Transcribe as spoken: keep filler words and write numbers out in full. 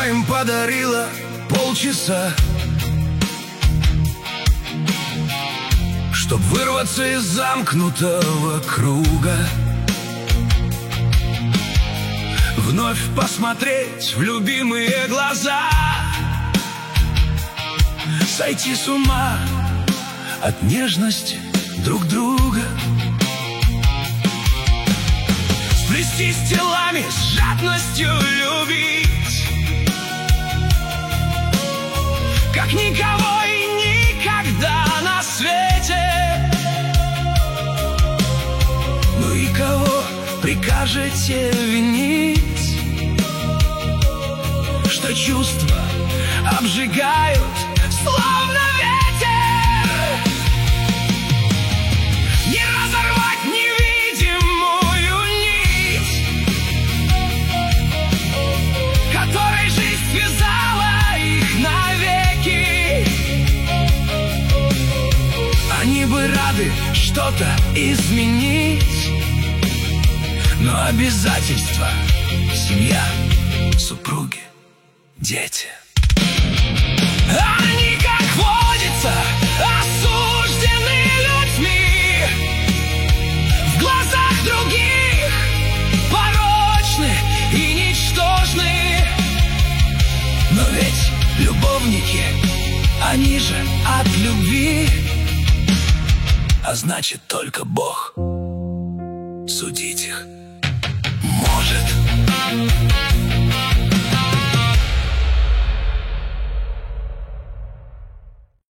судьба им подарила полчаса, чтоб вырваться из замкнутого круга, вновь посмотреть в любимые глаза, сойти с ума от нежности друг друга, сплестись телами, с жадностью любить, как никого и никогда на свете. Ну и кого прикажете винить, что чувства обжигают словно ветер? Не разорвать невидимую нить, которой жизнь связала их навеки. Они бы рады что-то изменить, но обязательства, семья, супруги, дети. Они, как водится, осуждены людьми, в глазах других порочны и ничтожны. Но ведь любовники, они же от любви, а значит, только Бог судить их